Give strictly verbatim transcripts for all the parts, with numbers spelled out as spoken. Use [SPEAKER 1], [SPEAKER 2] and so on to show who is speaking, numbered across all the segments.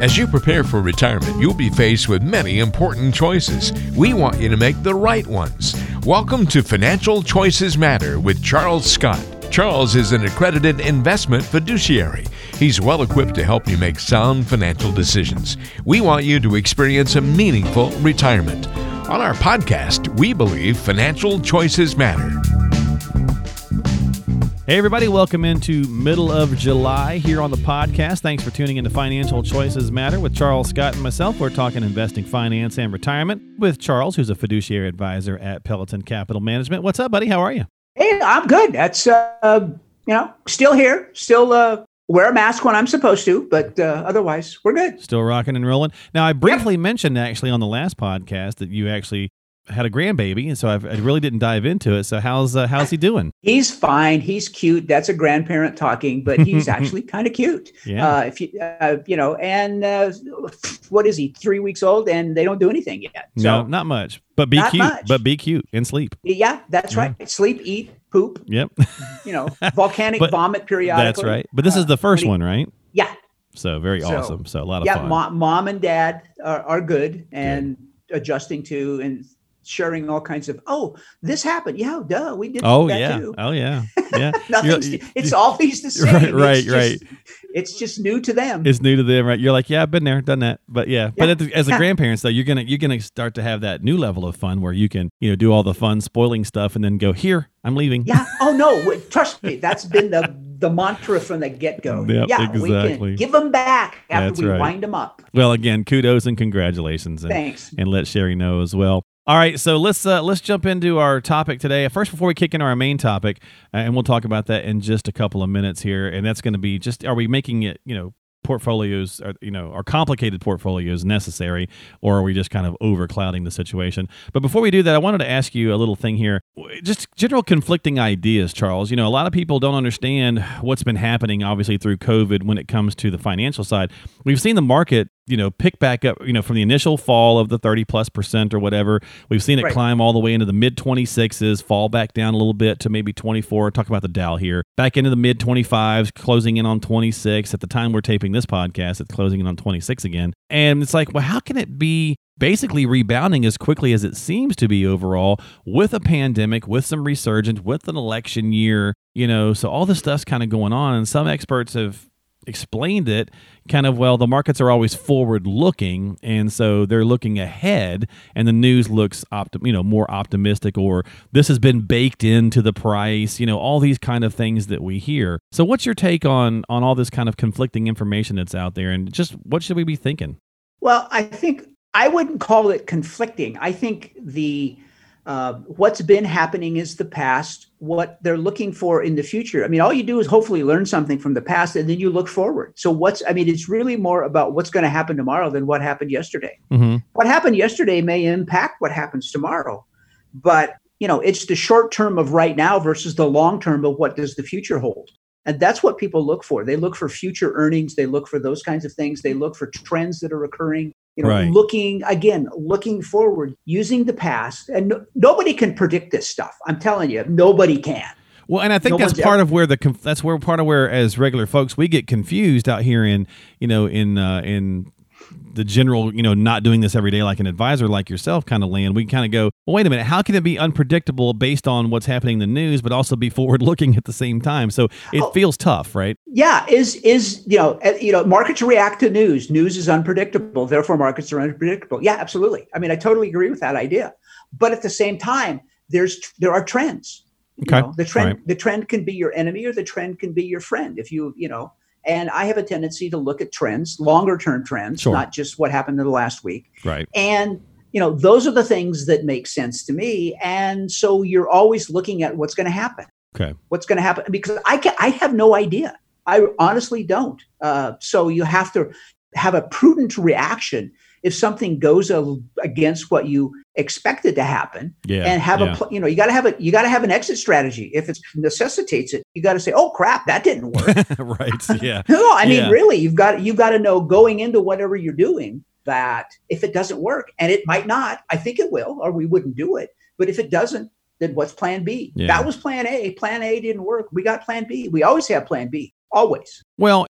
[SPEAKER 1] As you prepare for retirement, you'll be faced with many important choices. We want you to make the right ones. Welcome to Financial Choices Matter with Charles Scott. Charles is an accredited investment fiduciary. He's well equipped to help you make sound financial decisions. We want you to experience a meaningful retirement. On our podcast, we believe financial choices matter.
[SPEAKER 2] Hey everybody, welcome into middle of July here on the podcast. Thanks for tuning into Financial Choices Matter with Charles Scott and myself. We're talking investing, finance, and retirement with Charles, who's a fiduciary advisor at Peloton Capital Management. What's up, buddy? How are you?
[SPEAKER 3] Hey, I'm good. That's, uh, you know, still here, still uh, wear a mask when I'm supposed to, but uh, otherwise we're good.
[SPEAKER 2] Still rocking and rolling. Now, I briefly yep. mentioned actually on the last podcast that you actually had a grandbaby, and so I've, I really didn't dive into it. So how's uh, how's he doing?
[SPEAKER 3] He's fine. He's cute. That's a grandparent talking, but he's actually kind of cute.
[SPEAKER 2] Yeah.
[SPEAKER 3] Uh, if you uh, you know, and uh, what is he? Three weeks old, and they don't do anything yet. So,
[SPEAKER 2] no, not much. But be cute.
[SPEAKER 3] Much.
[SPEAKER 2] But be cute and sleep.
[SPEAKER 3] Yeah, that's yeah. right. Sleep, eat, poop.
[SPEAKER 2] Yep.
[SPEAKER 3] You know, volcanic but, vomit periodically.
[SPEAKER 2] That's right. But this uh, is the first he, one, right?
[SPEAKER 3] Yeah.
[SPEAKER 2] So very so, awesome. So a lot of
[SPEAKER 3] yeah,
[SPEAKER 2] fun. Yeah,
[SPEAKER 3] mom, mom and dad are, are good and good. adjusting to and. sharing all kinds of, oh, this happened. Yeah, duh, we did
[SPEAKER 2] oh,
[SPEAKER 3] that
[SPEAKER 2] yeah.
[SPEAKER 3] too.
[SPEAKER 2] Oh, yeah. Yeah.
[SPEAKER 3] Nothing's, it's always the same.
[SPEAKER 2] Right, right,
[SPEAKER 3] it's just,
[SPEAKER 2] right.
[SPEAKER 3] It's just new to them.
[SPEAKER 2] It's new to them, right? You're like, yeah, I've been there, done that. But yeah, yeah. but at the, as a grandparents, though, you're gonna you're gonna start to have that new level of fun where you can, you know, do all the fun spoiling stuff and then go, here, I'm leaving.
[SPEAKER 3] Yeah. Oh no, trust me, that's been the the mantra from the get-go.
[SPEAKER 2] Yep,
[SPEAKER 3] yeah,
[SPEAKER 2] exactly.
[SPEAKER 3] we can give them back after
[SPEAKER 2] that's
[SPEAKER 3] we
[SPEAKER 2] right.
[SPEAKER 3] wind them up.
[SPEAKER 2] Well, again, kudos and congratulations. And,
[SPEAKER 3] Thanks.
[SPEAKER 2] And let Sherry know as well. All right, so let's uh, let's jump into our topic today. First, before we kick into our main topic, uh, and we'll talk about that in just a couple of minutes here, and that's going to be just, are we making it, you know, portfolios, are, you know, are complicated portfolios necessary, or are we just kind of overclouding the situation? But before we do that, I wanted to ask you a little thing here. Just general conflicting ideas, Charles. You know, a lot of people don't understand what's been happening, obviously, through COVID when it comes to the financial side. We've seen the market, you know, pick back up, you know, from the initial fall of the thirty plus percent or whatever. We've seen it right. climb all the way into the mid twenty-sixes, fall back down a little bit to maybe twenty-four. Talk about the Dow here. Back into the mid twenty-fives, closing in on twenty-six. At the time we're taping this podcast, it's closing in on twenty-six again. And it's like, well, how can it be basically rebounding as quickly as it seems to be overall with a pandemic, with some resurgence, with an election year, you know, so all this stuff's kind of going on. And some experts have explained it kind of, well, the markets are always forward looking, and so they're looking ahead, and the news looks optim- you know, more optimistic, or this has been baked into the price, you know, all these kind of things that we hear. So what's your take on on all this kind of conflicting information that's out there, and just what should we be thinking?
[SPEAKER 3] Well, I think I wouldn't call it conflicting. I think the uh, what's been happening is the past. What they're looking for in the future. I mean, all you do is hopefully learn something from the past, and then you look forward. So what's, I mean, it's really more about what's going to happen tomorrow than what happened yesterday. Mm-hmm. What happened yesterday may impact what happens tomorrow, but you know, it's the short term of right now versus the long term of what does the future hold. And that's what people look for. They look for future earnings. They look for those kinds of things. They look for trends that are occurring. You know,
[SPEAKER 2] right.
[SPEAKER 3] looking, again, looking forward, using the past. And no, nobody can predict this stuff. I'm telling you, nobody can.
[SPEAKER 2] Well, and I think
[SPEAKER 3] no
[SPEAKER 2] that's part
[SPEAKER 3] ever.
[SPEAKER 2] of where the that's where part of where, as regular folks, we get confused out here in, you know, in uh, in the general, you know, not doing this every day like an advisor like yourself kind of land. We kind of go, well, wait a minute, how can it be unpredictable based on what's happening in the news, but also be forward looking at the same time? So it oh, feels tough, right?
[SPEAKER 3] Yeah, is is you know, you know, markets react to news. News is unpredictable, therefore markets are unpredictable. Yeah, absolutely. I mean, I totally agree with that idea. But at the same time, there's there are trends.
[SPEAKER 2] Okay.
[SPEAKER 3] You know, the trend
[SPEAKER 2] right.
[SPEAKER 3] the trend can be your enemy, or the trend can be your friend. If you, you know, and I have a tendency to look at trends, longer term trends,
[SPEAKER 2] sure.
[SPEAKER 3] not just what happened in the last week.
[SPEAKER 2] Right.
[SPEAKER 3] And, you know, those are the things that make sense to me. And so you're always looking at what's going to happen.
[SPEAKER 2] Okay.
[SPEAKER 3] What's going to happen? Because I can, I have no idea. I honestly don't. Uh, so you have to have a prudent reaction if something goes a, against what you expected to happen,
[SPEAKER 2] yeah,
[SPEAKER 3] and have
[SPEAKER 2] yeah.
[SPEAKER 3] a, you know, you got to have a, you got to have an exit strategy. If it necessitates it, you got to say, oh crap, that didn't work.
[SPEAKER 2] Right. Yeah.
[SPEAKER 3] No, I mean,
[SPEAKER 2] yeah.
[SPEAKER 3] really, you've got, you've got to know going into whatever you're doing that if it doesn't work, and it might not, I think it will, or we wouldn't do it. But if it doesn't, then what's plan B?
[SPEAKER 2] Yeah.
[SPEAKER 3] That was plan A. Plan A didn't work. We got plan B. We always have plan B. Always.
[SPEAKER 2] Well,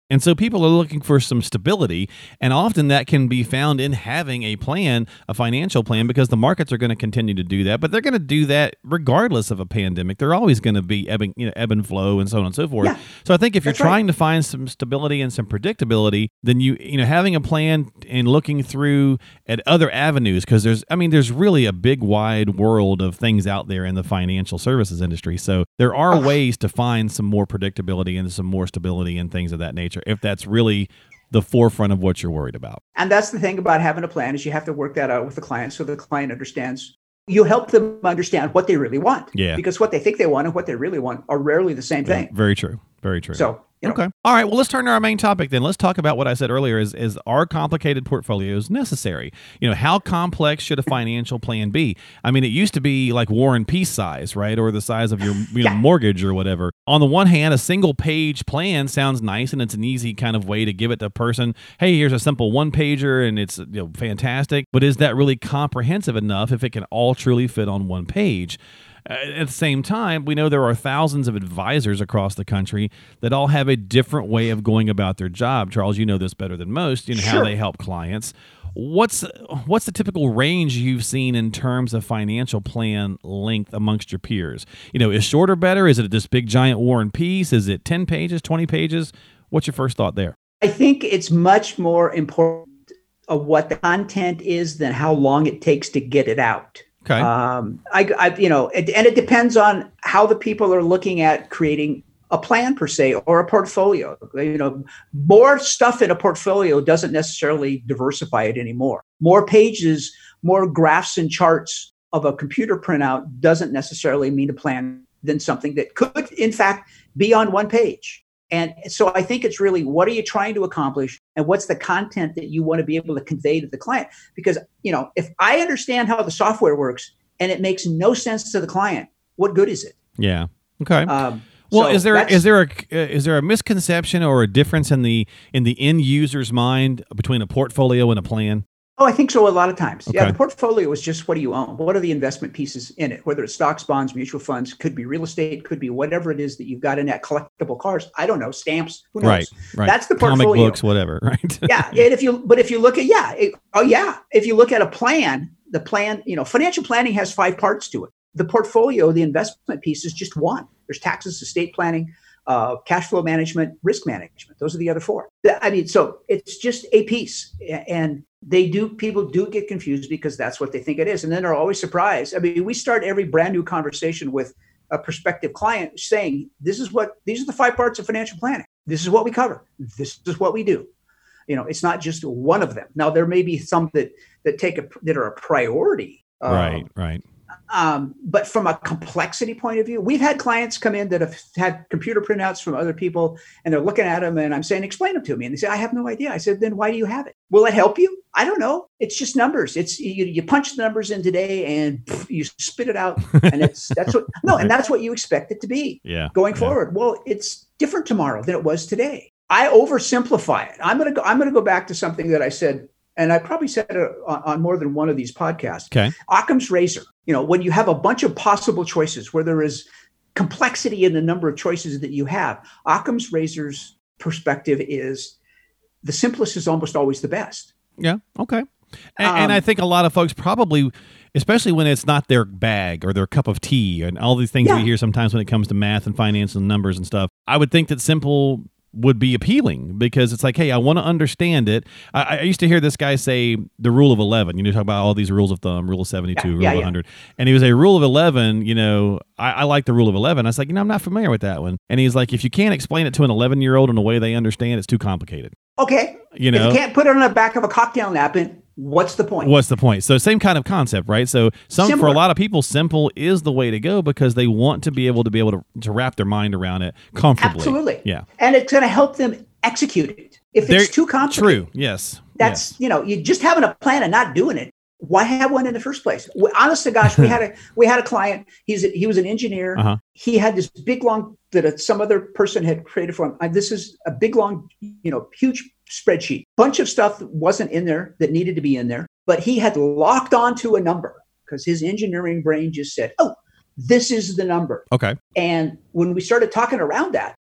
[SPEAKER 2] And so people are looking for some stability, and often that can be found in having a plan, a financial plan, because the markets are going to continue to do that, but they're going to do that regardless of a pandemic. They're always going to be ebbing, you know, ebb and flow and so on and so forth.
[SPEAKER 3] Yeah,
[SPEAKER 2] so I think if you're
[SPEAKER 3] that's
[SPEAKER 2] trying
[SPEAKER 3] right.
[SPEAKER 2] to find some stability and some predictability, then you, you know, having a plan and looking through at other avenues, because there's, I mean, there's really a big wide world of things out there in the financial services industry. So there are
[SPEAKER 3] Oh.
[SPEAKER 2] ways to find some more predictability and some more stability and things of that nature, if that's really the forefront of what you're worried about.
[SPEAKER 3] And that's the thing about having a plan is you have to work that out with the client so the client understands. You help them understand what they really want.
[SPEAKER 2] Yeah.
[SPEAKER 3] Because what they think they want and what they really want are rarely the same thing.
[SPEAKER 2] Very true. Very true.
[SPEAKER 3] So, you know,
[SPEAKER 2] Okay. All right. Well, let's turn to our main topic then. Let's talk about what I said earlier is, is are complicated portfolios necessary? You know, how complex should a financial plan be? I mean, it used to be like War and Peace size, right? Or the size of your you know,
[SPEAKER 3] Yeah.
[SPEAKER 2] mortgage or whatever. On the one hand, a single page plan sounds nice and it's an easy kind of way to give it to a person. Hey, here's a simple one pager and it's you know fantastic. But is that really comprehensive enough if it can all truly fit on one page? Uh, At the same time, we know there are thousands of advisors across the country that all have a different way of going about their job. Charles, you know this better than most, you know, how
[SPEAKER 3] Sure.
[SPEAKER 2] they help clients. What's what's the typical range you've seen in terms of financial plan length amongst your peers? You know, is shorter better? Is it this big giant War and Peace? Is it ten pages, twenty pages? What's your first thought there?
[SPEAKER 3] I think it's much more important of what the content is than how long it takes to get it out.
[SPEAKER 2] Okay.
[SPEAKER 3] Um, I, I, you know, it, and it depends on how the people are looking at creating a plan per se or a portfolio. You know, more stuff in a portfolio doesn't necessarily diversify it anymore. More pages, more graphs and charts of a computer printout doesn't necessarily mean a plan than something that could, in fact, be on one page. And so I think it's really, what are you trying to accomplish and what's the content that you want to be able to convey to the client? Because, you know, if I understand how the software works and it makes no sense to the client, what good is it?
[SPEAKER 2] Yeah. Okay.
[SPEAKER 3] Um,
[SPEAKER 2] Well,
[SPEAKER 3] so
[SPEAKER 2] is there
[SPEAKER 3] that's-
[SPEAKER 2] is there a uh, is there a misconception or a difference in the in the end user's mind between a portfolio and a plan?
[SPEAKER 3] Oh, I think so a lot of times. Yeah,
[SPEAKER 2] Okay.
[SPEAKER 3] the portfolio is just what do you own? What are the investment pieces in it? Whether it's stocks, bonds, mutual funds, could be real estate, could be whatever it is that you've got in that, collectible cars. I don't know, stamps, who knows?
[SPEAKER 2] Right, right.
[SPEAKER 3] That's the
[SPEAKER 2] Comic
[SPEAKER 3] portfolio.
[SPEAKER 2] books, whatever, right?
[SPEAKER 3] Yeah, and if you but if you look at yeah, it, oh yeah, if you look at a plan, the plan, you know, financial planning has five parts to it. The portfolio, the investment piece is just one. There's taxes, estate planning, uh, cash flow management, risk management. Those are the other four. I mean, so it's just a piece, and they do people do get confused because that's what they think it is, and then they're always surprised. I mean, we start every brand new conversation with a prospective client saying, "This is what these are the five parts of financial planning. This is what we cover. This is what we do." You know, it's not just one of them. Now, there may be some that that take a that are a priority. Um,
[SPEAKER 2] Right, right.
[SPEAKER 3] Um, but from a complexity point of view, we've had clients come in that have had computer printouts from other people, and they're looking at them, and I'm saying, "Explain them to me." And they say, "I have no idea." I said, "Then why do you have it? Will it help you?" I don't know. It's just numbers. It's you, you punch the numbers in today, and pff, you spit it out, and it's that's what no, and that's what you expect it to be
[SPEAKER 2] Yeah.
[SPEAKER 3] going
[SPEAKER 2] yeah.
[SPEAKER 3] forward. Well, it's different tomorrow than it was today. I oversimplify it. I'm gonna go. I'm gonna go back to something that I said, and I probably said it on, on more than one of these podcasts.
[SPEAKER 2] Okay.
[SPEAKER 3] Occam's razor. You know, when you have a bunch of possible choices, where there is complexity in the number of choices that you have, Occam's razor's perspective is the simplest is almost always the best.
[SPEAKER 2] Yeah. Okay. And, and
[SPEAKER 3] Um,
[SPEAKER 2] I think a lot of folks probably, especially when it's not their bag or their cup of tea and all these things
[SPEAKER 3] Yeah.
[SPEAKER 2] we hear sometimes when it comes to math and finance and numbers and stuff, I would think that simple would be appealing because it's like, hey, I want to understand it. I, I used to hear this guy say the rule of eleven. You know, talk about all these rules of thumb, rule of seventy-two,
[SPEAKER 3] Yeah,
[SPEAKER 2] rule
[SPEAKER 3] yeah,
[SPEAKER 2] of
[SPEAKER 3] yeah.
[SPEAKER 2] one hundred. And he was a rule of eleven, you know, I, I like the rule of eleven. I was like, you know, I'm not familiar with that one. And he's like, if you can't explain it to an eleven-year-old in a way they understand, it's too complicated.
[SPEAKER 3] Okay.
[SPEAKER 2] You
[SPEAKER 3] If
[SPEAKER 2] know?
[SPEAKER 3] you can't put it on the back of a cocktail napkin, what's the point?
[SPEAKER 2] What's the point? So same kind of concept, right? So some for a
[SPEAKER 3] Similar.
[SPEAKER 2] lot of people, simple is the way to go because they want to be able to be able to, to wrap their mind around it comfortably.
[SPEAKER 3] Absolutely.
[SPEAKER 2] Yeah.
[SPEAKER 3] And it's going to help them execute it. If
[SPEAKER 2] They're-
[SPEAKER 3] it's too complicated,
[SPEAKER 2] True. Yes.
[SPEAKER 3] that's,
[SPEAKER 2] yes.
[SPEAKER 3] you know, you just having a plan and not doing it. Why have one in the first place? We- Honest to gosh, we had a we had a client. He's a, he was an engineer.
[SPEAKER 2] Uh-huh.
[SPEAKER 3] He had this big long that a, some other person had created for him. Uh, this is a big long, you know, huge spreadsheet. Bunch of stuff that wasn't in there that needed to be in there, but he had locked onto a number because his engineering brain just said, "Oh, this is the number."
[SPEAKER 2] Okay.
[SPEAKER 3] And when we started talking around that,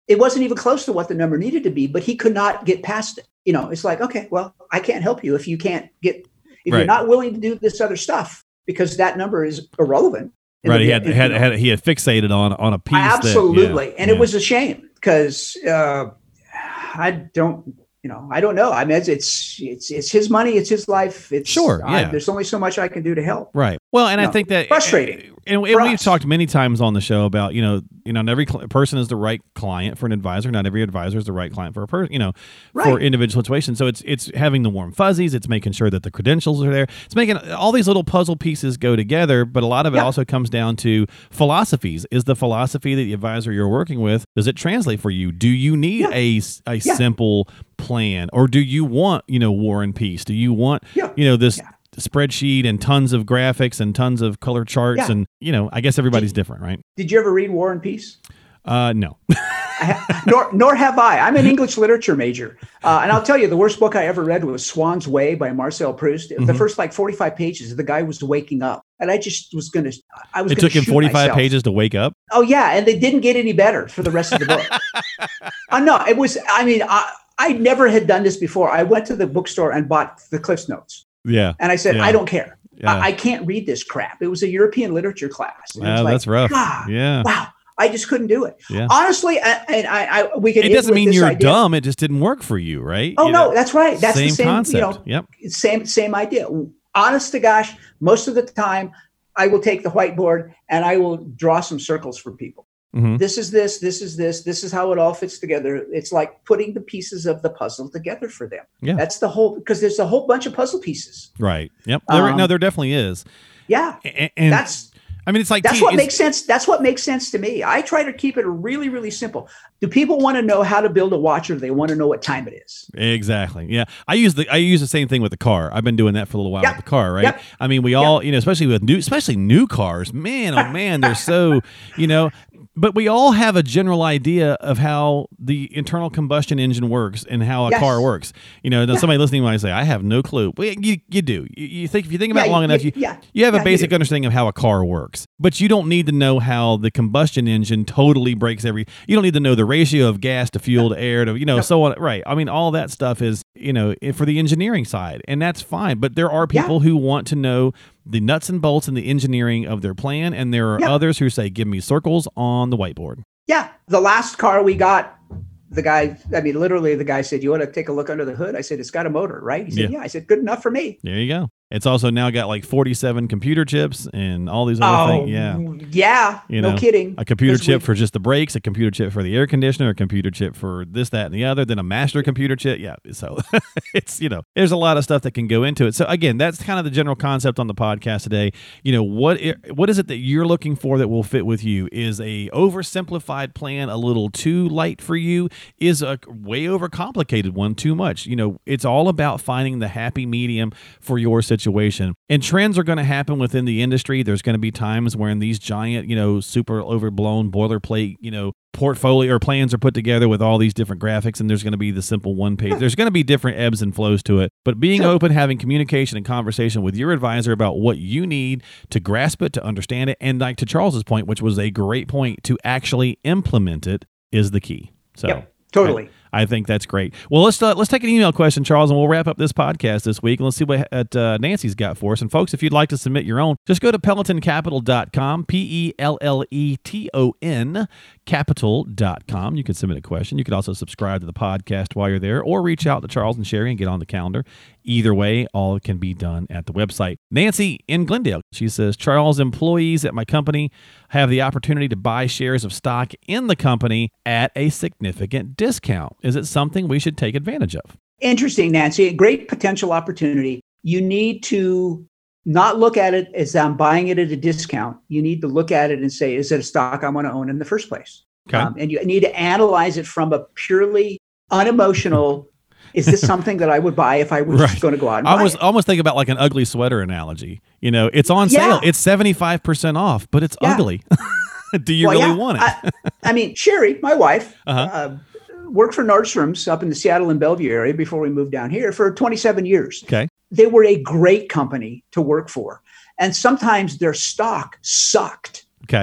[SPEAKER 3] it wasn't even close to what the number needed to be, but he could not get past it. You know, it's like, okay, well, I can't help you if you can't get, if
[SPEAKER 2] right.
[SPEAKER 3] you're not willing to do this other stuff, because that number is irrelevant.
[SPEAKER 2] Right.
[SPEAKER 3] The,
[SPEAKER 2] he had,
[SPEAKER 3] in,
[SPEAKER 2] had,
[SPEAKER 3] you know,
[SPEAKER 2] had, he had fixated on, on a piece.
[SPEAKER 3] Absolutely.
[SPEAKER 2] That, yeah,
[SPEAKER 3] and
[SPEAKER 2] yeah.
[SPEAKER 3] it was a shame because uh, I don't, you know, I don't know. I mean, it's, it's, it's, it's his money. It's his life. It's
[SPEAKER 2] sure. Yeah.
[SPEAKER 3] I, there's only so much I can do to help.
[SPEAKER 2] Right. Well, and
[SPEAKER 3] you
[SPEAKER 2] I
[SPEAKER 3] know,
[SPEAKER 2] think that
[SPEAKER 3] frustrating.
[SPEAKER 2] And, and we've talked many times on the show about, you know, you know, not every cl- person is the right client for an advisor. Not every advisor is the right client for a person, you know,
[SPEAKER 3] right.
[SPEAKER 2] for individual situations. So it's it's having the warm fuzzies. It's making sure that the credentials are there. It's making all these little puzzle pieces go together. But a lot of it
[SPEAKER 3] yep.
[SPEAKER 2] also comes down to philosophies. Is the philosophy that the advisor you're working with, does it translate for you? Do you need
[SPEAKER 3] yeah.
[SPEAKER 2] a, a
[SPEAKER 3] yeah.
[SPEAKER 2] simple plan, or do you want, you know, War and Peace? Do you want,
[SPEAKER 3] yeah.
[SPEAKER 2] you know, this
[SPEAKER 3] yeah.
[SPEAKER 2] spreadsheet and tons of graphics and tons of color charts?
[SPEAKER 3] Yeah.
[SPEAKER 2] And, you know, I guess everybody's
[SPEAKER 3] did,
[SPEAKER 2] different, right?
[SPEAKER 3] Did you ever read War and Peace?
[SPEAKER 2] Uh, no.
[SPEAKER 3] I ha- nor, nor have I. I'm an English literature major. Uh, and I'll tell you, the worst book I ever read was Swan's Way by Marcel Proust. Mm-hmm. The first like forty-five pages, the guy was waking up. And I just was going to, I was
[SPEAKER 2] It took him forty-five
[SPEAKER 3] myself.
[SPEAKER 2] pages to wake up?
[SPEAKER 3] Oh, yeah. And they didn't get any better for the rest of the book. uh, no, it was, I mean, I, I never had done this before. I went to the bookstore and bought the Cliff's Notes.
[SPEAKER 2] Yeah.
[SPEAKER 3] And I said,
[SPEAKER 2] yeah.
[SPEAKER 3] I don't care.
[SPEAKER 2] Yeah.
[SPEAKER 3] I, I can't read this crap. It was a European literature class.
[SPEAKER 2] Wow, like, that's rough.
[SPEAKER 3] God,
[SPEAKER 2] yeah.
[SPEAKER 3] Wow. I just couldn't do it.
[SPEAKER 2] Yeah.
[SPEAKER 3] Honestly, and I, I, I, we could.
[SPEAKER 2] It doesn't mean you're
[SPEAKER 3] idea.
[SPEAKER 2] dumb. It just didn't work for you, right?
[SPEAKER 3] Oh
[SPEAKER 2] you
[SPEAKER 3] no,
[SPEAKER 2] know?
[SPEAKER 3] that's right. That's
[SPEAKER 2] same
[SPEAKER 3] the same
[SPEAKER 2] concept.
[SPEAKER 3] You know,
[SPEAKER 2] yep.
[SPEAKER 3] Same same idea. Honest to gosh, most of the time, I will take the whiteboard and I will draw some circles for people.
[SPEAKER 2] Mm-hmm.
[SPEAKER 3] This is this. This is this. This is how it all fits together. It's like putting the pieces of the puzzle together for them.
[SPEAKER 2] Yeah.
[SPEAKER 3] That's the whole. Because there's a whole bunch of puzzle pieces.
[SPEAKER 2] Right. Yep. There,
[SPEAKER 3] Um,
[SPEAKER 2] no, there definitely is.
[SPEAKER 3] Yeah.
[SPEAKER 2] And, and
[SPEAKER 3] that's.
[SPEAKER 2] I mean, it's like
[SPEAKER 3] that's
[SPEAKER 2] tea,
[SPEAKER 3] what makes sense. That's what makes sense to me. I try to keep it really, really simple. Do people want to know how to build a watch, or do they want to know what time it is?
[SPEAKER 2] Exactly. Yeah, I use the I use the same thing with the car. I've been doing that for a little while
[SPEAKER 3] yep.
[SPEAKER 2] with the car, right?
[SPEAKER 3] Yep.
[SPEAKER 2] I mean, we all, yep. you know, especially with new, especially new cars. Man, oh man, they're so, you know. But we all have a general idea of how the internal combustion engine works and how a
[SPEAKER 3] yes.
[SPEAKER 2] car works. You know,
[SPEAKER 3] yeah.
[SPEAKER 2] somebody listening might say, "I have no clue." Well, you you do. You, you think if you think about
[SPEAKER 3] yeah,
[SPEAKER 2] it long
[SPEAKER 3] you,
[SPEAKER 2] enough, you
[SPEAKER 3] yeah.
[SPEAKER 2] you have
[SPEAKER 3] yeah,
[SPEAKER 2] a basic understanding of how a car works. But you don't need to know how the combustion engine totally breaks every. You don't need to know the ratio of gas to fuel to air to you know
[SPEAKER 3] no.
[SPEAKER 2] so on. Right. I mean, all that stuff is you know for the engineering side, and that's fine. But there are people
[SPEAKER 3] yeah.
[SPEAKER 2] who want to know the nuts and bolts and the engineering of their plan, and there are
[SPEAKER 3] yeah.
[SPEAKER 2] others who say, "Give me circles on the whiteboard."
[SPEAKER 3] Yeah. The last car we got, the guy, I mean, literally the guy said, "You want to take a look under the hood?" I said, "It's got a motor, right?" He said,
[SPEAKER 2] yeah.
[SPEAKER 3] yeah. I said, "Good enough for me."
[SPEAKER 2] There you go. It's also now got like forty-seven computer chips and all these other
[SPEAKER 3] oh,
[SPEAKER 2] things. Yeah.
[SPEAKER 3] Yeah.
[SPEAKER 2] You
[SPEAKER 3] no
[SPEAKER 2] know,
[SPEAKER 3] kidding.
[SPEAKER 2] A computer chip
[SPEAKER 3] we,
[SPEAKER 2] for just the brakes, a computer chip for the air conditioner, a computer chip for this, that, and the other, then a master computer chip. Yeah. So it's, you know, there's a lot of stuff that can go into it. So again, that's kind of the general concept on the podcast today. You know, what what is it that you're looking for that will fit with you? Is a oversimplified plan a little too light for you? Is a way overcomplicated one too much? You know, it's all about finding the happy medium for your situation. And trends are going to happen within the industry. There's going to be times when these giant, you know, super overblown boilerplate, you know, portfolio or plans are put together with all these different graphics, and there's going to be the simple one page. There's going to be different ebbs and flows to it. But being
[SPEAKER 3] sure.
[SPEAKER 2] open, having communication and conversation with your advisor about what you need to grasp it, to understand it, and like to Charles's point, which was a great point, to actually implement it is the key. So
[SPEAKER 3] yep, totally.
[SPEAKER 2] I, I think that's great. Well, let's uh, let's take an email question, Charles, and we'll wrap up this podcast this week. And let's see what uh, Nancy's got for us. And folks, if you'd like to submit your own, just go to Peloton Capital dot com, P E L L E T O N, capital dot com. You can submit a question. You can also subscribe to the podcast while you're there, or reach out to Charles and Sherry and get on the calendar. Either way, all can be done at the website. Nancy in Glendale, she says, Charles, employees at my company have the opportunity to buy shares of stock in the company at a significant discount. Is it something we should take advantage of?
[SPEAKER 3] Interesting, Nancy. A great potential opportunity. You need to not look at it as I'm buying it at a discount. You need to look at it and say, is it a stock I want to own in the first place?
[SPEAKER 2] Okay.
[SPEAKER 3] Um, and you need to analyze it from a purely unemotional, is this something that I would buy if I was
[SPEAKER 2] right.
[SPEAKER 3] just going to go out and
[SPEAKER 2] I
[SPEAKER 3] buy
[SPEAKER 2] was
[SPEAKER 3] it?
[SPEAKER 2] almost think about like an ugly sweater analogy. You know, it's on
[SPEAKER 3] Yeah.
[SPEAKER 2] sale. It's seventy-five percent off, but it's
[SPEAKER 3] Yeah.
[SPEAKER 2] ugly. Do you
[SPEAKER 3] Well,
[SPEAKER 2] really
[SPEAKER 3] yeah.
[SPEAKER 2] want it?
[SPEAKER 3] I, I mean, Sherry, my wife,
[SPEAKER 2] Uh-huh.
[SPEAKER 3] uh, worked for Nordstrom's up in the Seattle and Bellevue area before we moved down here for twenty-seven years.
[SPEAKER 2] Okay.
[SPEAKER 3] They were a great company to work for. And sometimes their stock sucked.
[SPEAKER 2] Okay.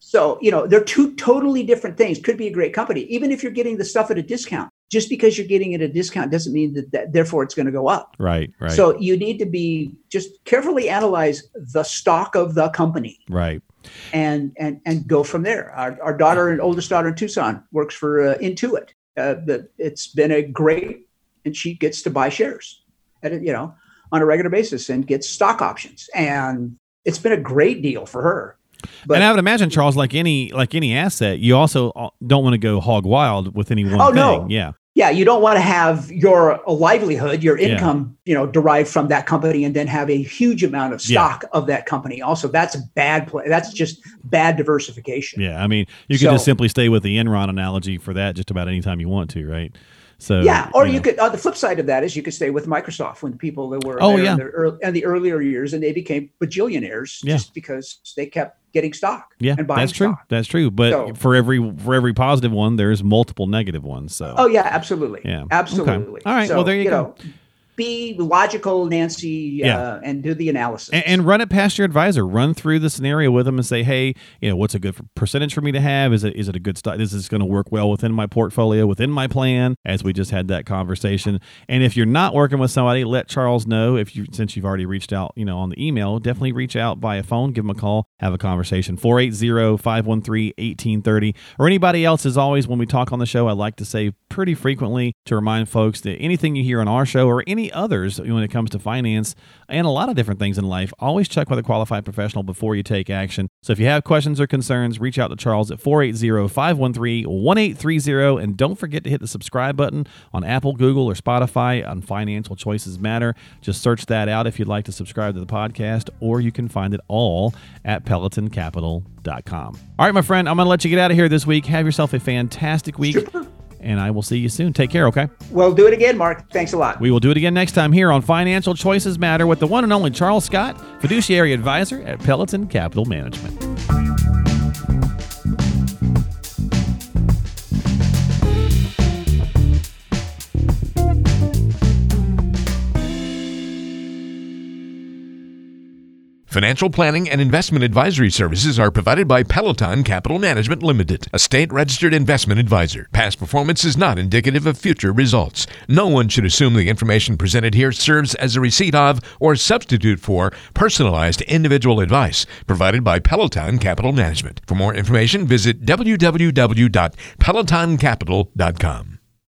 [SPEAKER 3] So, you know, they're two totally different things. Could be a great company. Even if you're getting the stuff at a discount, just because you're getting it at a discount doesn't mean that, that therefore it's going to go up.
[SPEAKER 2] Right, right.
[SPEAKER 3] So you need to be just carefully analyze the stock of the company.
[SPEAKER 2] Right.
[SPEAKER 3] And and and go from there. Our, our daughter and oldest daughter in Tucson works for uh, Intuit. Uh, the, it's been a great, and she gets to buy shares at a, you know, on a regular basis and gets stock options. And it's been a great deal for her. But,
[SPEAKER 2] and I would imagine, Charles, like any like any asset, you also don't want to go hog wild with any one
[SPEAKER 3] oh,
[SPEAKER 2] thing.
[SPEAKER 3] No.
[SPEAKER 2] Yeah.
[SPEAKER 3] Yeah, you don't want to have your livelihood, your income, yeah. you know, derived from that company, and then have a huge amount of stock yeah. of that company. Also, that's a bad play. That's just bad diversification.
[SPEAKER 2] Yeah, I mean, you could so, just simply stay with the Enron analogy for that just about any time you want to, right? So
[SPEAKER 3] yeah, or you,
[SPEAKER 2] you
[SPEAKER 3] know. could. Uh, the flip side of that is you could stay with Microsoft when people that were
[SPEAKER 2] oh,
[SPEAKER 3] there
[SPEAKER 2] yeah.
[SPEAKER 3] in, the early, in the earlier years, and they became bajillionaires
[SPEAKER 2] yeah.
[SPEAKER 3] just because they kept getting stock.
[SPEAKER 2] Yeah,
[SPEAKER 3] and buying
[SPEAKER 2] that's true.
[SPEAKER 3] stock.
[SPEAKER 2] That's true. But
[SPEAKER 3] so,
[SPEAKER 2] for every for every positive one, there's multiple negative ones. So
[SPEAKER 3] oh yeah, absolutely.
[SPEAKER 2] Yeah,
[SPEAKER 3] absolutely.
[SPEAKER 2] Okay. All right.
[SPEAKER 3] So,
[SPEAKER 2] well, there you,
[SPEAKER 3] you
[SPEAKER 2] go.
[SPEAKER 3] Know, be logical, Nancy,
[SPEAKER 2] yeah.
[SPEAKER 3] uh, and do the analysis.
[SPEAKER 2] And, and run it past your advisor. Run through the scenario with them and say, hey, you know, what's a good percentage for me to have? Is it is it a good stock? Is this going to work well within my portfolio, within my plan? As we just had that conversation. And if you're not working with somebody, let Charles know. If you since you've already reached out, you know, on the email, definitely reach out via phone, give him a call, have a conversation. four eight zero, five one three, one eight three zero. Or anybody else, as always, when we talk on the show, I like to say pretty frequently to remind folks that anything you hear on our show or any others when it comes to finance and a lot of different things in life, always check with a qualified professional before you take action. So if you have questions or concerns, reach out to Charles at four eight zero, five one three, one eight three zero. And don't forget to hit the subscribe button on Apple, Google, or Spotify on Financial Choices Matter. Just search that out if you'd like to subscribe to the podcast, or you can find it all at peloton capital dot com. All right, my friend, I'm going to let you get out of here this week. Have yourself a fantastic week. Super. And I will see you soon. Take care, okay?
[SPEAKER 3] We'll do it again, Mark. Thanks a lot.
[SPEAKER 2] We will do it again next time here on Financial Choices Matter with the one and only Charles Scott, fiduciary advisor at Peloton Capital Management.
[SPEAKER 1] Financial planning and investment advisory services are provided by Peloton Capital Management Limited, a state-registered investment advisor. Past performance is not indicative of future results. No one should assume the information presented here serves as a receipt of or substitute for personalized individual advice provided by Peloton Capital Management. For more information, visit w w w dot peloton capital dot com.